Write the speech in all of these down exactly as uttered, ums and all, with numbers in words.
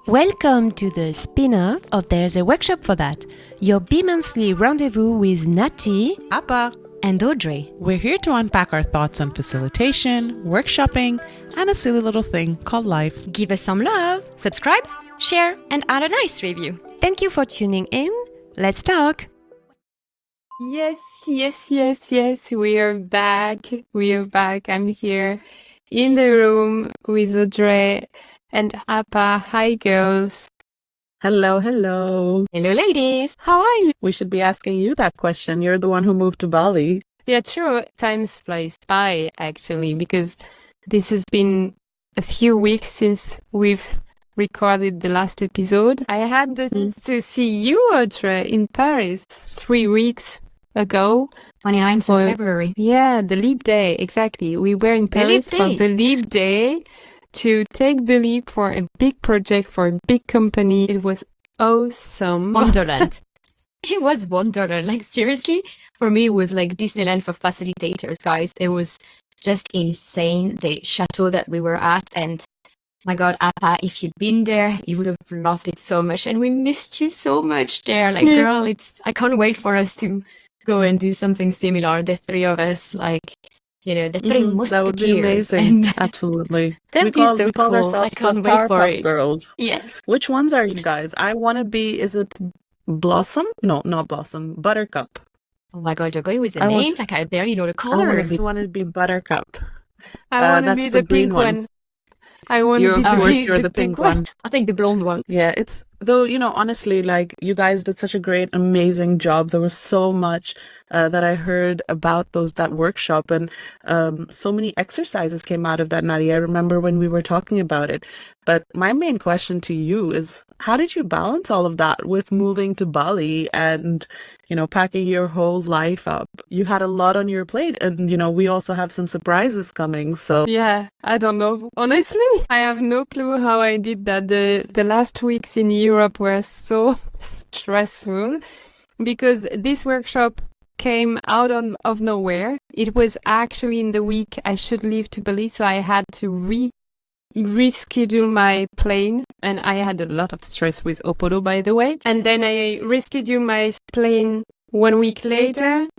Welcome to the spin-off of There's a Workshop for That, your bi-monthly rendezvous with Nati, Appa, and Audrey. We're here to unpack our thoughts on facilitation, workshopping, and a silly little thing called life. Give us some love, subscribe, share, and add a nice review. Thank you for tuning in. Let's talk. Yes, yes, yes, yes. We are back. We are back. I'm here in the room with Audrey and Appa. Hi, girls. Hello, hello. Hello, ladies. How are you? We should be asking you that question. You're the one who moved to Bali. Yeah, true. Time flies by, actually, because this has been a few weeks since we've recorded the last episode. I had the chance to see you, Audrey, in Paris three weeks ago. twenty-ninth For- of February. Yeah, the Leap Day, exactly. We were in The Leap Paris for Day. the Leap Day to take the leap for a big project for a big company. It was awesome. Wonderland. It was Wonderland. Like, seriously, for me, it was like Disneyland for facilitators, guys. It was just insane, the chateau that we were at. And my God, Appa, if you'd been there, you would have loved it so much. And we missed you so much there. Like, Yeah. girl, it's, I can't wait for us to go and do something similar. The three of us, like, you know, the three Mhm, musketeers. that would be amazing. And Absolutely. that'd we be call, so we call cool. I ourselves can't the wait for Powerpuff it. Girls. yes. Which ones are you guys? I want to be, is it Blossom? No, not Blossom. Buttercup. Oh my God, you're going with the I want names? Like, I barely know the I want colors. to be, want to be Buttercup. I Uh, want to that's be the the, green pink one. one. I want to You're, be of the, course, pink, you're the pink one. I think the blonde one. Yeah, it's though, you know, honestly, like you guys did such a great, amazing job. There was so much uh, that I heard about those that workshop, and um, so many exercises came out of that, Nadia. I remember when we were talking about it. But my main question to you is, how did you balance all of that with moving to Bali and, you know, packing your whole life up? You had a lot on your plate, and you know, we also have some surprises coming. So Yeah, I don't know. Honestly, I have no clue how I did that. The the last weeks in Europe were so stressful because this workshop came out on, of nowhere. It was actually in the week I should leave to Bali, so I had to re reschedule my plane, and I had a lot of stress with Opodo, by the way. And then I rescheduled my plane one week later.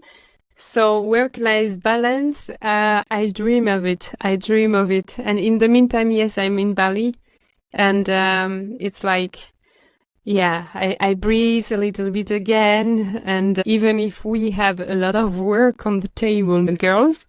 So work-life balance, uh, I dream of it. I dream of it. And in the meantime, yes, I'm in Bali. And um, it's like, yeah, I, I breathe a little bit again. And even if we have a lot of work on the table, the girls.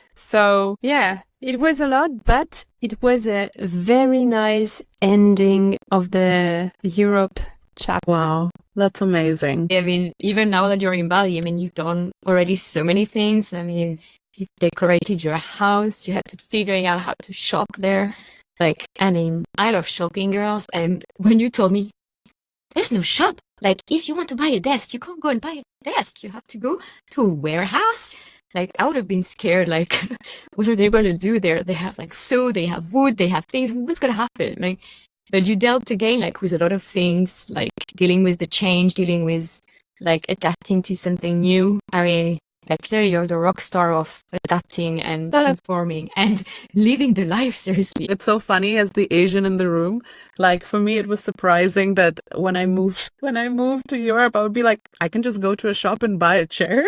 So yeah, it was a lot, but it was a very nice ending of the Europe chapter. wow, that's amazing. I mean, even now that you're in Bali, I mean, you've done already so many things. I mean, you've decorated your house. You had to figuring out how to shop there. Like, I mean, I love shopping, girls. And when you told me, there's no shop. Like, if you want to buy a desk, you can't go and buy a desk. You have to go to a warehouse. Like, I would have been scared. Like, what are they going to do there? They have like saw, they have wood, they have things. What's going to happen? Like, but you dealt again, like, with a lot of things, like dealing with the change, dealing with like adapting to something new. I mean, like, clearly you're the rock star of adapting and transforming and living the life, seriously. It's so funny as the Asian in the room. Like for me, it was surprising that when I moved when I moved to Europe, I would be like, I can just go to a shop and buy a chair.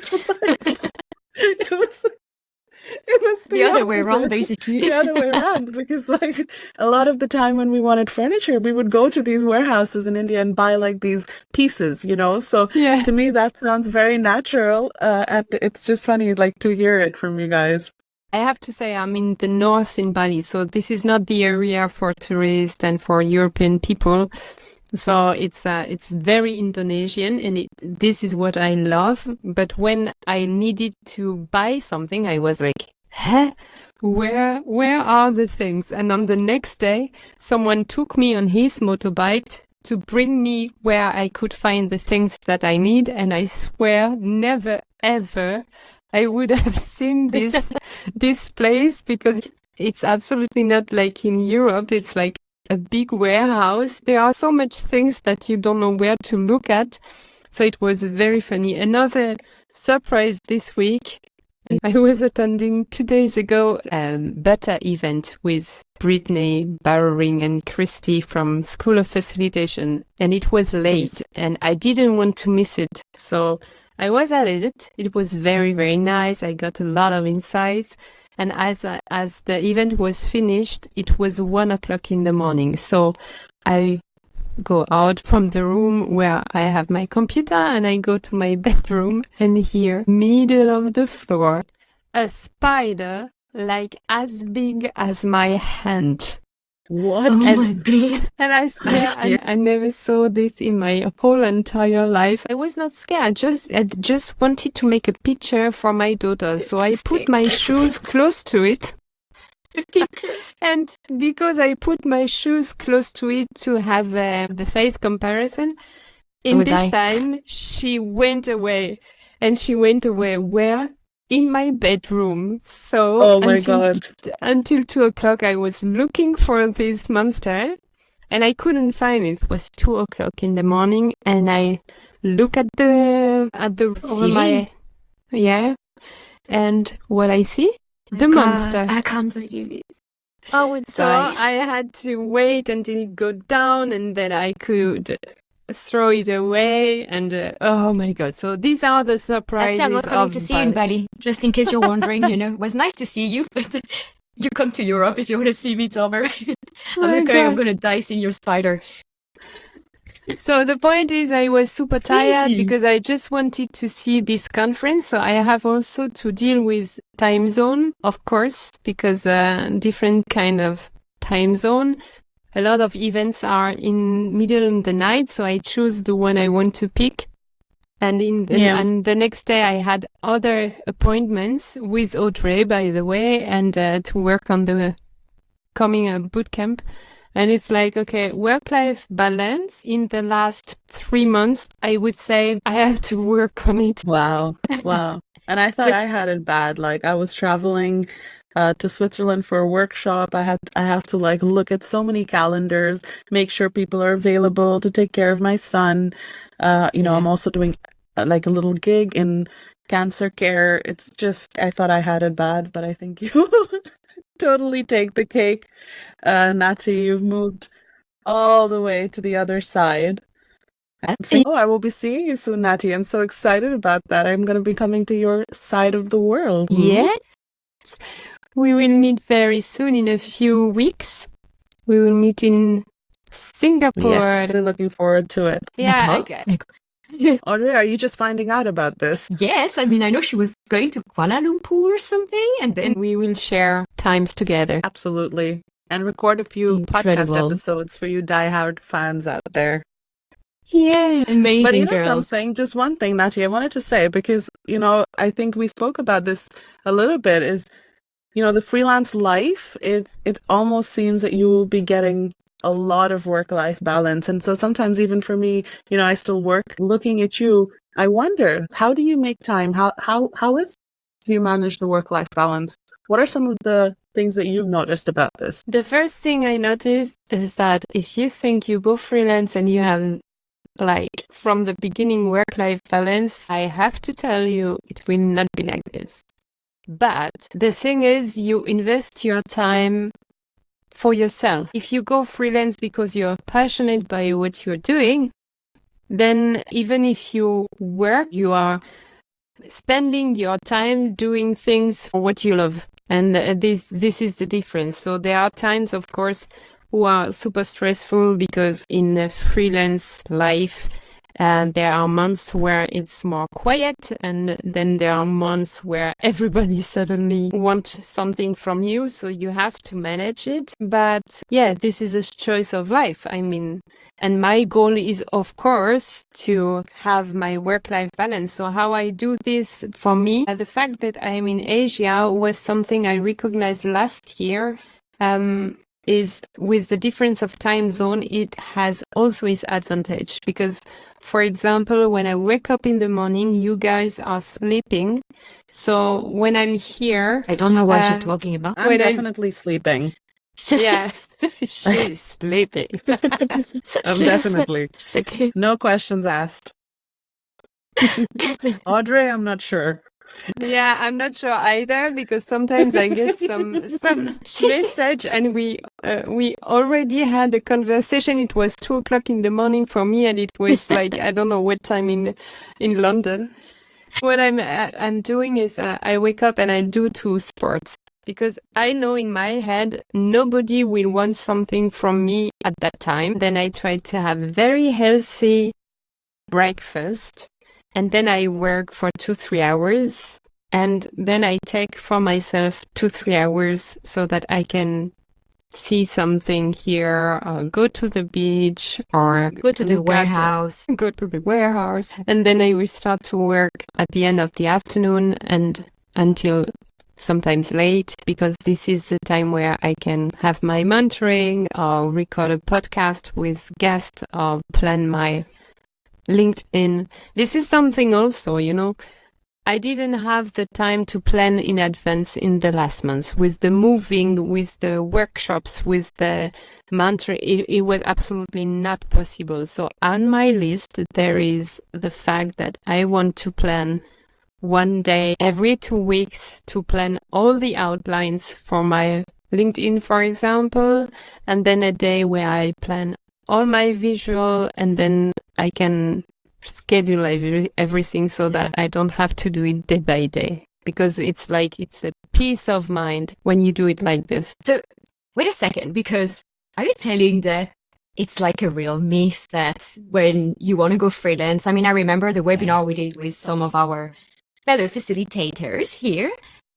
it was it was the, The other way around, opposite. basically. The other way around, because like a lot of the time when we wanted furniture, we would go to these warehouses in India and buy like these pieces, you know. So Yeah. to me, that sounds very natural, uh, and it's just funny like to hear it from you guys. I have to say I'm in the north in Bali, so this is not the area for tourists and for European people. So it's uh, it's very Indonesian, and it, this is what I love. But when I needed to buy something, I was like, huh? Where where are the things? And on the next day, someone took me on his motorbike to bring me where I could find the things that I need. And I swear, never, ever I would have seen this this place, because it's absolutely not like in Europe. It's like a big warehouse. There are so much things that you don't know where to look at. So it was very funny. Another surprise this week, I was attending two days ago a beta event with Brittany Barrowing and Christy from School of Facilitation, and it was late, and I didn't want to miss it. So I was at it. It was very, very nice. I got a lot of insights. And as uh, as the event was finished, it was one o'clock in the morning. So I go out from the room where I have my computer and I go to my bedroom, and here, middle of the floor, a spider like as big as my hand. What? Oh And- my god. And I swear, I, I never saw this in my whole entire life. I was not scared. Just, I just wanted to make a picture for my daughter. So I put my shoes close to it. And because I put my shoes close to it to have uh, the size comparison, in would this I? time, she went away. And she went away where? In my bedroom. So Oh my until, God. until two o'clock, I was looking for this monster, and I couldn't find it. It was two o'clock in the morning, and I look at the at the over my yeah, and what I see, the God, monster. I can't believe it. I would So die. I had to wait until it go down, and then I could throw it away. And uh, oh my god! So these are the surprises Actually, I'm not coming of to see you in Bali. Bali, just in case you're wondering. You know, it was nice to see you, but you come to Europe if you want to see me. It's over. I'm My not going. I'm God. gonna die seeing your spider. So the point is, I was super tired Crazy. because I just wanted to see this conference. So I have also to deal with time zone, of course, because uh, different kind of time zone. A lot of events are in middle of the night, so I choose the one I want to pick. And in the, Yeah. and the next day, I had other appointments with Audrey, by the way, and uh, to work on the coming uh, boot camp. And it's like, okay, work-life balance in the last three months, I would say I have to work on it. Wow. Wow. And I thought I had it bad. Like I was traveling uh, to Switzerland for a workshop. I had I have to like look at so many calendars, make sure people are available to take care of my son. Uh, you know, Yeah. I'm also doing uh, like a little gig in cancer care. It's just I thought I had it bad, but I think you totally take the cake. Uh, Nati, you've moved all the way to the other side. And so, oh, I will be seeing you soon, Nati. I'm so excited about that. I'm going to be coming to your side of the world. Yes. We will meet very soon in a few weeks. We will meet in Singapore. Yes, really looking forward to it. Yeah. Nicole? okay. Nicole. Audrey, are you just finding out about this? Yes, I mean, I know she was going to Kuala Lumpur or something, and then And we will share times together. Absolutely. And record a few podcast Incredible. episodes for you diehard fans out there. Yeah. amazing But you know girls. something, just one thing, Nati, I wanted to say, because, you know, I think we spoke about this a little bit, is, you know, the freelance life, it, it almost seems that you will be getting a lot of work-life balance. And so sometimes even for me, you know, I still work. Looking at you, I wonder, how do you make time? How, how, how is do you manage the work-life balance? What are some of the things that you've noticed about this? The first thing I noticed is that if you think you go freelance and you have like from the beginning work-life balance, I have to tell you it will not be like this. But the thing is, you invest your time for yourself. If you go freelance because you're passionate by what you're doing, then even if you work, you are spending your time doing things for what you love. And uh, this this is the difference. So there are times, of course, who are super stressful because in a freelance life, and there are months where it's more quiet, and then there are months where everybody suddenly wants something from you, so you have to manage it. But yeah, this is a choice of life. I mean, and my goal is, of course, to have my work-life balance. So how I do this for me, uh, the fact that I'm in Asia was something I recognized last year. Um, is with the difference of time zone, it has also its advantage because, for example, when I wake up in the morning, you guys are sleeping. So when I'm here, I don't know what Uh, you're talking about. I'm When I- definitely sleeping. yeah, she's sleeping. I'm definitely. It's okay. No questions asked. Audrey, I'm not sure. Yeah, I'm not sure either because sometimes I get some some message and we uh, we already had a conversation. It was two o'clock in the morning for me, and it was like I don't know what time in in London. What I'm uh, I'm doing is uh, I wake up and I do two sports because I know in my head nobody will want something from me at that time. Then I try to have a very healthy breakfast, and then I work for two three hours, and then I take for myself two three hours so that I can see something here, or go to the beach, or Go to the look at- warehouse. go to the warehouse, and then I will start to work at the end of the afternoon and until sometimes late, because this is the time where I can have my mentoring or record a podcast with guests or plan my LinkedIn. This is something also, you know, I didn't have the time to plan in advance in the last months with the moving, with the workshops, with the mantra. It, it was absolutely not possible. So on my list, there is the fact that I want to plan one day every two weeks to plan all the outlines for my LinkedIn, for example, and then a day where I plan all my visual, and then I can schedule every, everything so that I don't have to do it day by day, because it's like it's a peace of mind when you do it like this. So wait a second, because are you telling that it's like a real myth that when you want to go freelance? I mean, I remember the webinar we did with some of our fellow facilitators here,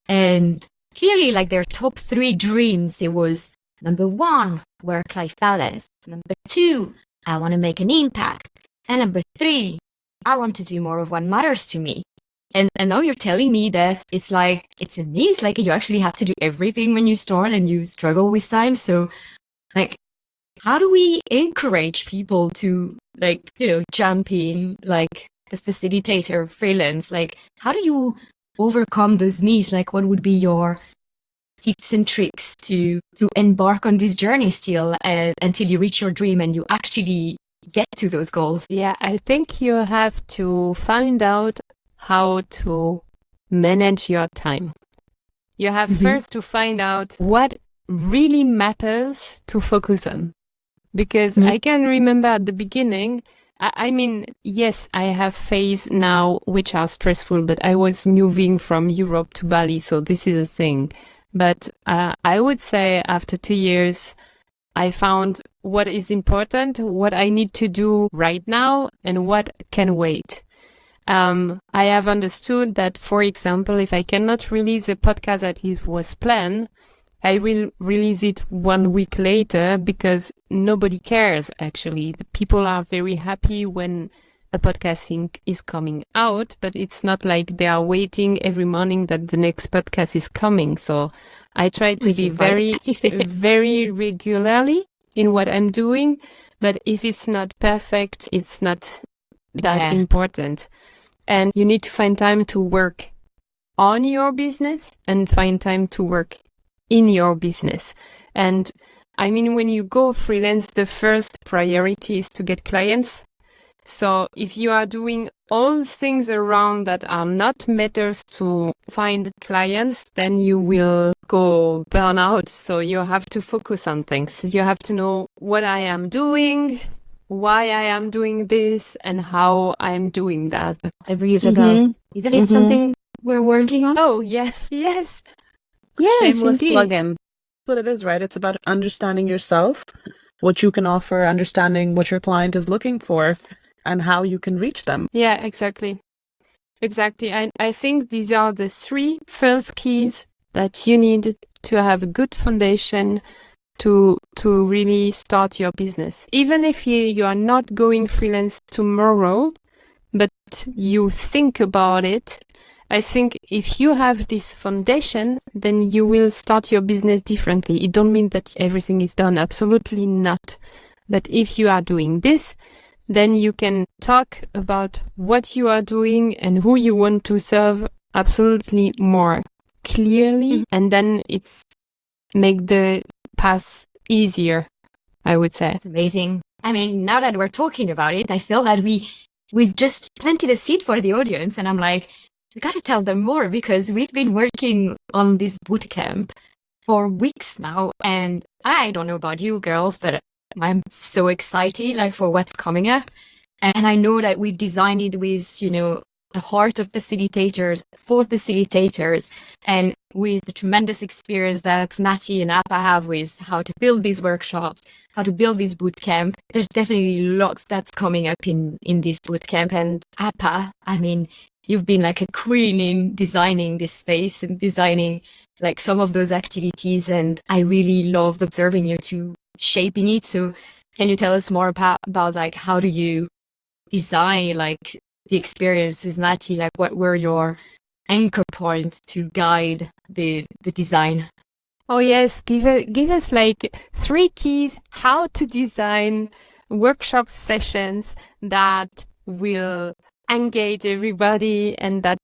and clearly like their top three dreams, it was number one, work-life balance. Number two, I want to make an impact. And number three, I want to do more of what matters to me. And, and now you're telling me that it's like, it's a myth, like you actually have to do everything when you start and you struggle with time. So like, how do we encourage people to like, you know, jump in like the facilitator freelance? Like, how do you overcome those myths? Like, what would be your tips and tricks to to embark on this journey still uh, until you reach your dream and you actually get to those goals? Yeah, I think you have to find out how to manage your time. You have Mhm. first to find out what really matters to focus on. Because Mhm. I can remember at the beginning, I, I mean, yes, I have phases now which are stressful, but I was moving from Europe to Bali, so this is a thing. But uh, I would say after two years, I found what is important, what I need to do right now, and what can wait. Um, I have understood that, for example, if I cannot release a podcast that it was planned, I will release it one week later because nobody cares, actually. The people are very happy when a podcasting is coming out, but it's not like they are waiting every morning that the next podcast is coming. So I try to Which be is right. very, very regularly in what I'm doing. But if it's not perfect, it's not that Yeah. important. And you need to find time to work on your business and find time to work in your business. And I mean, when you go freelance, the first priority is to get clients. So if you are doing all things around that are not matters to find clients, then you will go burn out. So you have to focus on things. You have to know what I am doing, why I am doing this, and how I'm doing that. Every Isabel, Mhm. isn't it Mhm. something we're working on? Oh, yeah. Yes. Yes, Shameless indeed. plug-in. That's what it is, right? It's about understanding yourself, what you can offer, understanding what your client is looking for, and how you can reach them. Yeah, exactly. Exactly. And I think these are the three first keys that you need to have a good foundation to to really start your business. Even if you, you are not going freelance tomorrow, but you think about it, I think if you have this foundation, then you will start your business differently. It don't mean that everything is done. Absolutely not. But if you are doing this, then you can talk about what you are doing and who you want to serve absolutely more clearly. Mhm. And then it's make the path easier, I would say. It's amazing. I mean, now that we're talking about it, I feel that we we've just planted a seed for the audience, and I'm like, you got to tell them more, because we've been working on this bootcamp for weeks now, and I don't know about you girls, but I'm so excited like for what's coming up. And I know that we've designed it with, you know, the heart of facilitators, for facilitators, and with the tremendous experience that Natty and Appa have with how to build these workshops, how to build this bootcamp. There's definitely lots that's coming up in, in this bootcamp. And Appa, I mean, you've been like a queen in designing this space and designing like some of those activities. And I really loved observing you two shaping it. So can you tell us more about, about like, how do you design like the experience with Natty? Like, what were your anchor points to guide the the design? Oh yes, give it, give us like three keys how to design workshop sessions that will engage everybody and that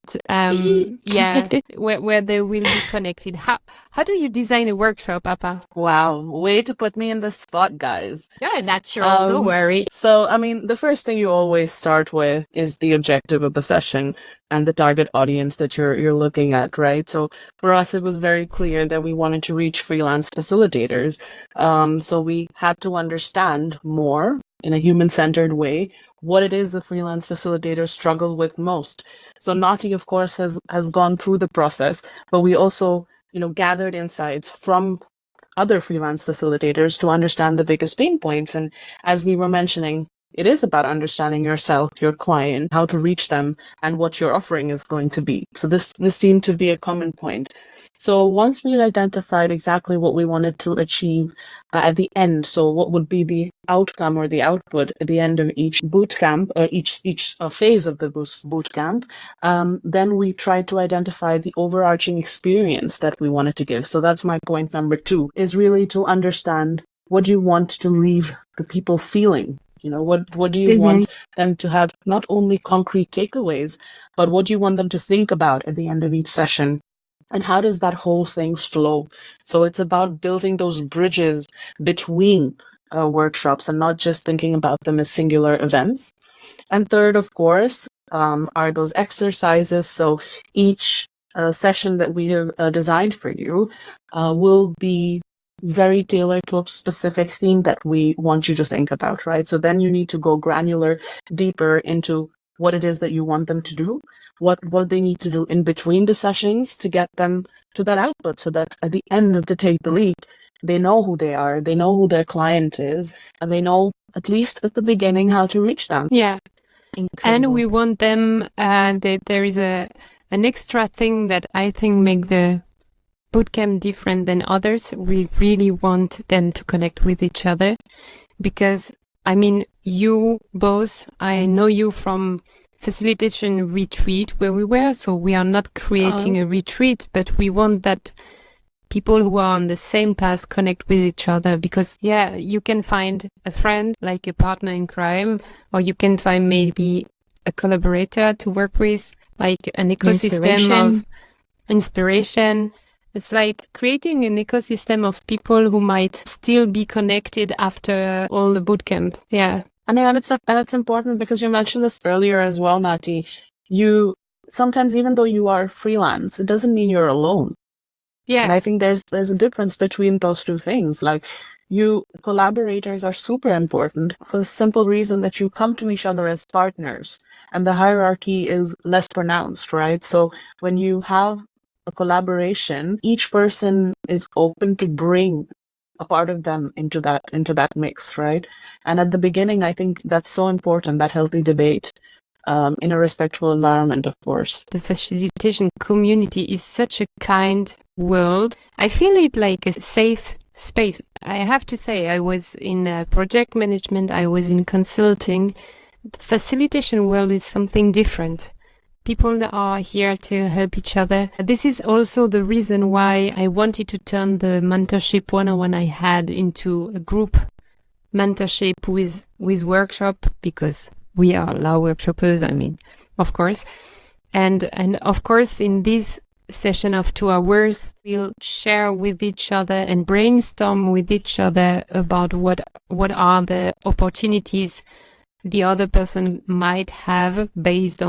um yeah where, where they will be connected. How how do you design a workshop, Appa? Wow, way to put me in the spot, guys. Yeah, natural, Um, don't worry. So, I mean, the first thing you always start with is the objective of the session and the target audience that you're you're looking at, right? So, for us, it was very clear that we wanted to reach freelance facilitators. Um, so we had to understand more in a human-centered way what it is the freelance facilitators struggle with most. So, Natty, of course, has has gone through the process, but we also, you know, gathered insights from other freelance facilitators to understand the biggest pain points. And as we were mentioning, it is about understanding yourself, your client, how to reach them, and what your offering is going to be. So this this seemed to be a common point. So once we identified exactly what we wanted to achieve uh, at the end, so what would be the outcome or the output at the end of each boot camp, or each each uh, phase of the boot, boot camp, um, then we tried to identify the overarching experience that we wanted to give. So that's my point number two, is really to understand what you want to leave the people feeling. You know, what, what do you Mhm. want them to have, not only concrete takeaways, but what do you want them to think about at the end of each session? And how does that whole thing flow? So it's about building those bridges between uh, workshops and not just thinking about them as singular events. And third, of course, um, are those exercises. So each uh, session that we have uh, designed for you uh, will be very tailored to a specific theme that we want you to think about, right? So then you need to go granular, deeper into what it is that you want them to do, what what they need to do in between the sessions to get them to that output, so that at the end of the Take the Lead, they know who they are, they know who their client is, and they know, at least at the beginning, how to reach them. Yeah. Incredible. And we want them, uh, that there is a an extra thing that I think make the bootcamp different than others. We really want them to connect with each other, because I mean, you both, I know you from facilitation retreat where we were, so we are not creating a retreat, but we want that people who are on the same path connect with each other, because yeah, you can find a friend, like a partner in crime, or you can find maybe a collaborator to work with, like an ecosystem of inspiration. It's like creating an ecosystem of people who might still be connected after all the bootcamp. Yeah. And yeah, it's, and it's important because you mentioned this earlier as well, Natty. You sometimes, even though you are freelance, it doesn't mean you're alone. Yeah. And I think there's there's a difference between those two things. Like, you collaborators are super important for the simple reason that you come to each other as partners, and the hierarchy is less pronounced, right? So when you have a collaboration, each person is open to bring a part of them into that into that mix, right? And at the beginning, I think that's so important, that healthy debate um, in a respectful environment, of course. The facilitation community is such a kind world. I feel it like a safe space. I have to say, I was in uh, project management, I was in consulting. The facilitation world is something different. People are here to help each other. This is also the reason why I wanted to turn the mentorship one-on-one I had into a group mentorship with with workshop, because we are law workshoppers, I mean, of course. And and of course, in this session of two hours, we'll share with each other and brainstorm with each other about what what are the opportunities the other person might have based on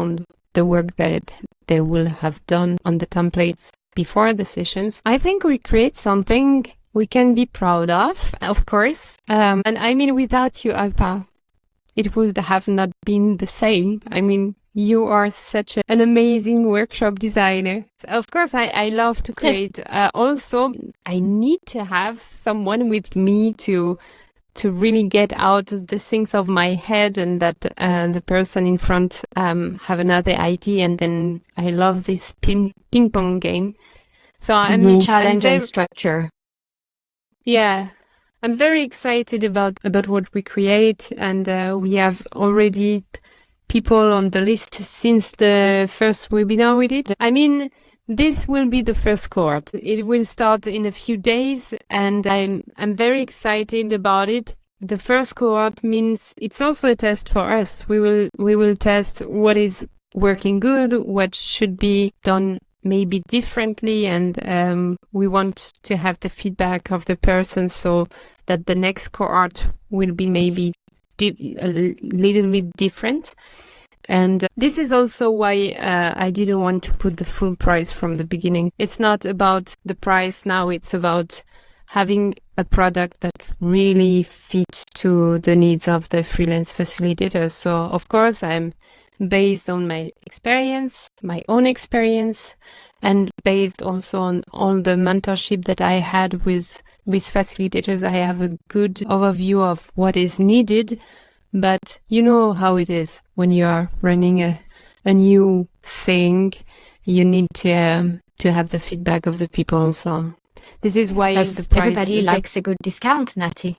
the work that they will have done on the templates before the sessions. I think we create something we can be proud of, of course. Um, and I mean, without you, Alpa, it would have not been the same. I mean, you are such a, an amazing workshop designer. So of course, I, I love to create. uh, also, I need to have someone with me to to really get out the things of my head, and that uh, the person in front um, have another idea. And then I love this ping, ping pong game. So I'm Mm-hmm. Challenge I'm and very, structure. yeah, I'm very excited about, about what we create. And uh, we have already people on the list since the first webinar we did. I mean, this will be the first cohort. It will start in a few days, and I'm I'm very excited about it. The first cohort means it's also a test for us. We will we will test what is working good, what should be done maybe differently, and um, we want to have the feedback of the person so that the next cohort will be maybe di- a l- little bit different. And uh, this is also why uh, I didn't want to put the full price from the beginning. It's not about the price now, it's about having a product that really fits to the needs of the freelance facilitators. So, of course, I'm based on my experience, my own experience, and based also on all the mentorship that I had with, with facilitators. I have a good overview of what is needed. But you know how it is when you are running a, a new thing, you need to um, to have the feedback of the people. So this is why Because the price, everybody the- likes a good discount, Natty.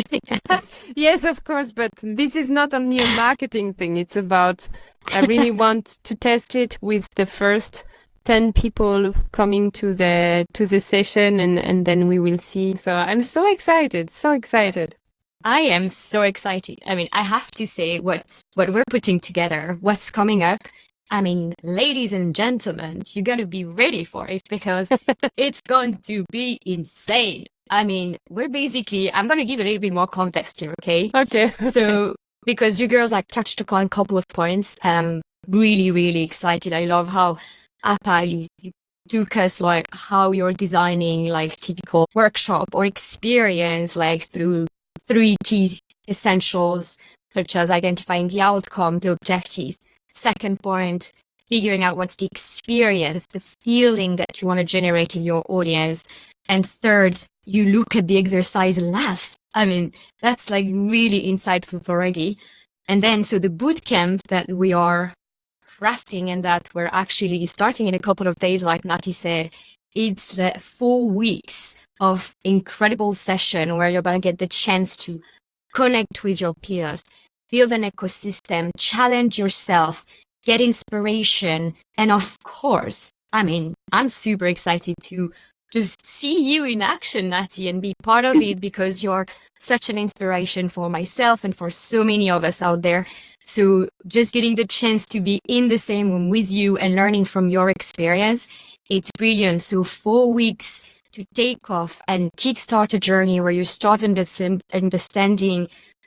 Yes, of course, but this is not only a marketing thing. It's about, I really want to test it with the first ten people coming to the to the session, and, and then we will see. So I'm so excited, so excited. I am so excited. I mean, I have to say what what we're putting together, what's coming up. I mean, ladies and gentlemen, you got to be ready for it because it's going to be insane. I mean, we're basically, I'm going to give a little bit more context here, okay? Okay. So, because you girls like touched upon a couple of points, I'm really, really excited. I love how Appa, you, you took us like how you're designing like typical workshop or experience, like through three key essentials, such as identifying the outcome, the objectives. Second point, figuring out what's the experience, the feeling that you want to generate in your audience. And third, you look at the exercise last. I mean, that's like really insightful already. And then, so the boot camp that we are crafting and that we're actually starting in a couple of days, like Nati said, it's uh, four weeks of incredible session where you're going to get the chance to connect with your peers, build an ecosystem, challenge yourself, get inspiration. And of course, I mean, I'm super excited to just see you in action, Natty, and be part of it because you're such an inspiration for myself and for so many of us out there. So just getting the chance to be in the same room with you and learning from your experience, it's brilliant. So four weeks to take off and kickstart a journey where you start understand- understanding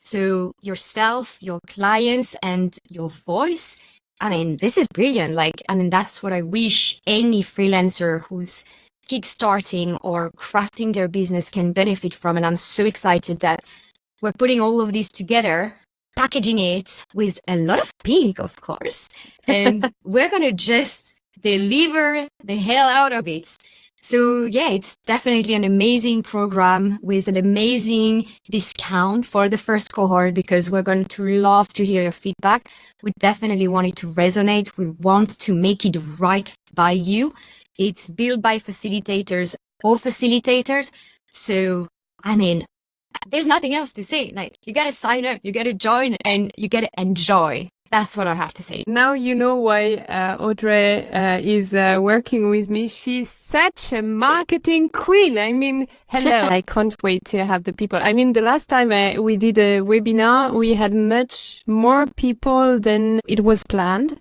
so yourself, your clients, and your voice. I mean, this is brilliant. Like, I mean, that's what I wish any freelancer who's kickstarting or crafting their business can benefit from. And I'm so excited that we're putting all of this together, packaging it with a lot of pink, of course. And we're going to just deliver the hell out of it. So yeah, it's definitely an amazing program with an amazing discount for the first cohort because we're going to love to hear your feedback. We definitely want it to resonate. We want to make it right by you. It's built by facilitators or facilitators. So, I mean, there's nothing else to say. Like, you got to sign up, you got to join, and you got to enjoy. That's what I have to say. Now you know why uh, Audrey uh, is uh, working with me. She's such a marketing queen. I mean, hello. I can't wait to have the people. I mean, the last time uh, we did a webinar, we had much more people than it was planned.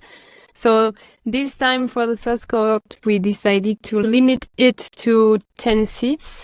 So this time for the first cohort, we decided to limit it to ten seats.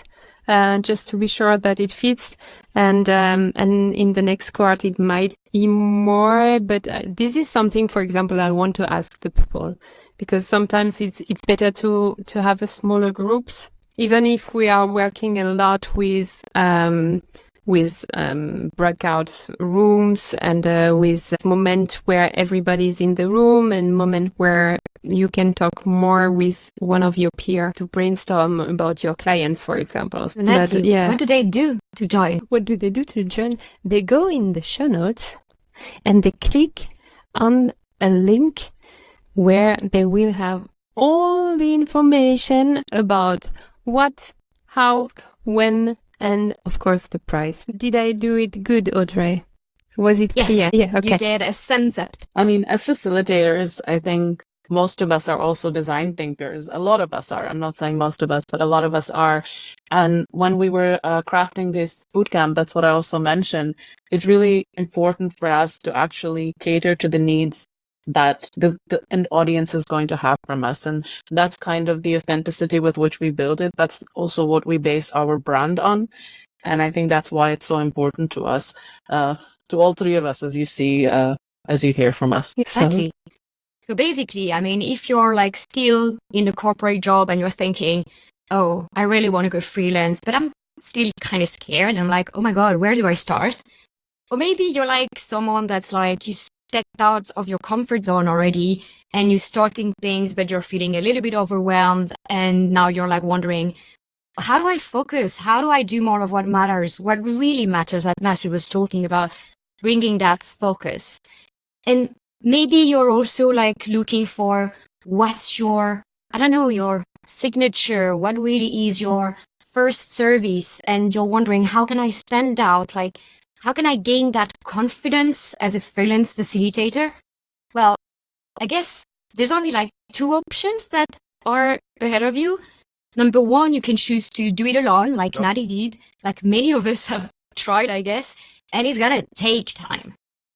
uh, just to be sure that it fits. And um, and in the next cohort, it might be more. But uh, this is something, for example, I want to ask the people, because sometimes it's it's better to to have a smaller groups, even if we are working a lot with um, with um, breakout rooms and uh, with moment where everybody's in the room and moment where you can talk more with one of your peers to brainstorm about your clients, for example. So Natty, But, yeah. what do they do to join? What do they do to join? They go in the show notes and they click on a link where they will have all the information about what, how, when, and of course the price. Did I do it good, Audrey? Was it Yes. clear? Yeah, okay. You get a sense of it. I mean, as facilitators, I think most of us are also design thinkers. A lot of us are. I'm not saying most of us, but a lot of us are. And when we were uh, crafting this bootcamp, that's what I also mentioned. It's really important for us to actually cater to the needs that the, the end audience is going to have from us. And that's kind of the authenticity with which we build it. That's also what we base our brand on. And I think that's why it's so important to us, uh, to all three of us, as you see, uh, as you hear from us. Exactly. So basically, I mean, if you're like still in a corporate job and you're thinking, oh, I really want to go freelance, but I'm still kind of scared. I'm like, oh my God, where do I start? Or maybe you're like someone that's like, you stepped out of your comfort zone already and you're starting things, but you're feeling a little bit overwhelmed. And now you're like wondering, how do I focus? How do I do more of what matters? What really matters, that Matthew was talking about, bringing that focus. And maybe you're also like looking for what's your, I don't know, your signature, what really is your first service. And you're wondering, how can I stand out? Like, how can I gain that confidence as a freelance facilitator? Well, I guess there's only like two options that are ahead of you. Number one, you can choose to do it alone, like Yep. Natty did, like many of us have tried, I guess, and it's gonna take time.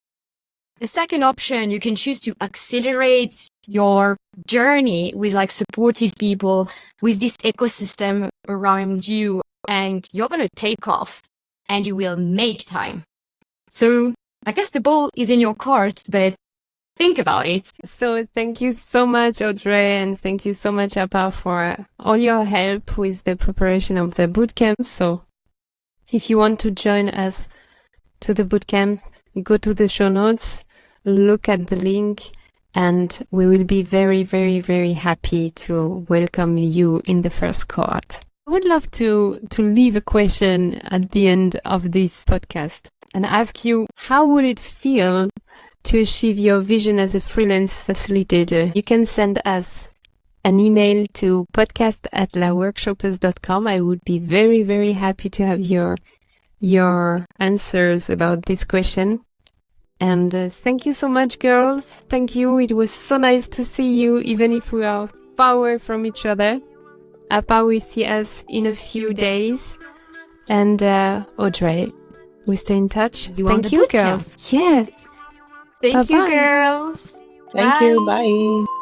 The second option, you can choose to accelerate your journey with like supportive people, with this ecosystem around you, and you're gonna take off and you will make time. So I guess the ball is in your court, but think about it. So thank you so much, Audrey, and thank you so much, Apa, for all your help with the preparation of the bootcamp. So if you want to join us to the bootcamp, go to the show notes, look at the link, and we will be very, very, very happy to welcome you in the first cohort. I would love to, to leave a question at the end of this podcast and ask you, how would it feel to achieve your vision as a freelance facilitator? You can send us an email to podcast at la workshoppers dot com. I would be very, very happy to have your your answers about this question. And uh, thank you so much, girls. Thank you. It was so nice to see you, even if we are far away from each other. Apa, we see us in a few days. And uh, Audrey, we stay in touch. You want thank the you, bootcamp? girls. Yeah. Thank you, Bye-bye. girls. Thank Bye. you. Bye.